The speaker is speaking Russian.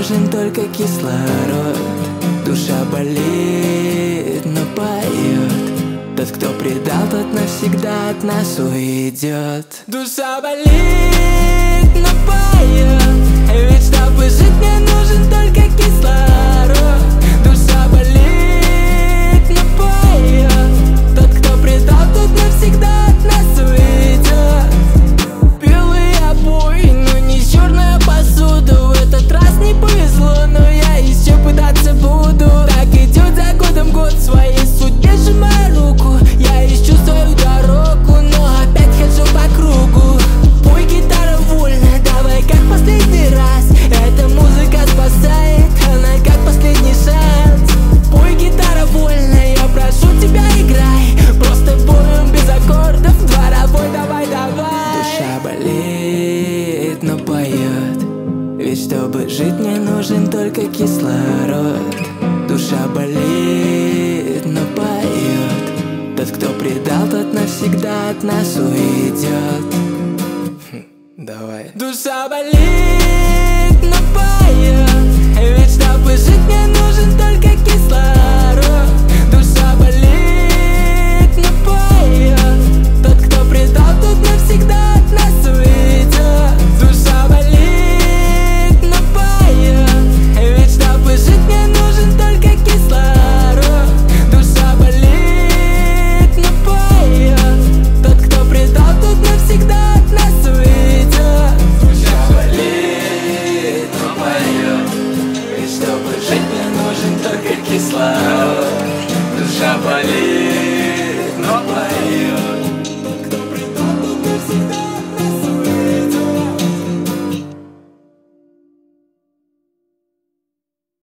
нужен только кислород. Душа болит, но поет. Тот, кто предал, тот навсегда от нас уйдет. Душа болит, но поет. Ведь чтобы жить, мне нужен только кислород. Душа болит, но поет. Тот, кто предал, тот навсегда от нас уйдет. Белые обои, но не черная посуда. В этот раз не повезло, но я еще пытаться буду. Так идет за годом год, своей судьбе сжимая руку. Я ищу свою дорогу, но опять хожу по кругу. Пой, гитара, вольно, давай как последний раз. Эта музыка спасает, она как последний шанс. Пой, гитара, вольно, я прошу тебя, играй. Просто боем без аккордов, дворовой, давай, давай. Душа болит, но поет. Ведь чтобы жить, мне нужен только кислород. Душа болит, но поет. Тот, кто предал, тот навсегда от нас уйдет. Давай. Душа болит, но поет. Ведь чтобы жить, мне нужен только кислород. Душа болит, но поет. Тот, кто предал, тот навсегда от нас уйдет. Душа болит, но поет. Ведь чтобы жить, мне нужен только кислород. Душа болит, но поет. Тот, кто предал, тот навсегда от нас уйдет. Душа болит, но поет. Ведь чтобы жить, мне нужен только кислород. Душа болит.